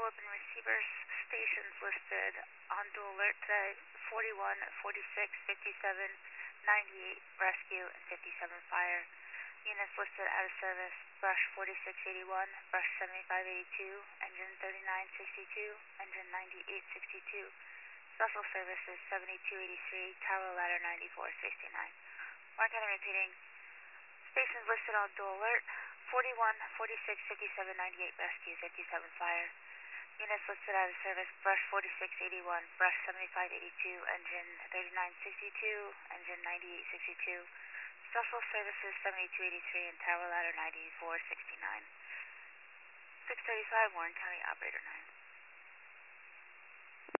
all open receivers. Stations listed on dual alert today: 41, 46, 57, 98 rescue, and 57 fire. Units listed out of service: brush 4681, brush 7582, engine 3962, engine 9862. Special services 7283, tower ladder 9469. Warren County repeating. Stations listed on dual alert: 41, 46, 57, 98 rescue, 57 fire. Units listed out of service: brush 4681, brush 7582, engine 3962, engine 9862. Special services 7283 and tower ladder 9469. 635 Warren County Operator 9.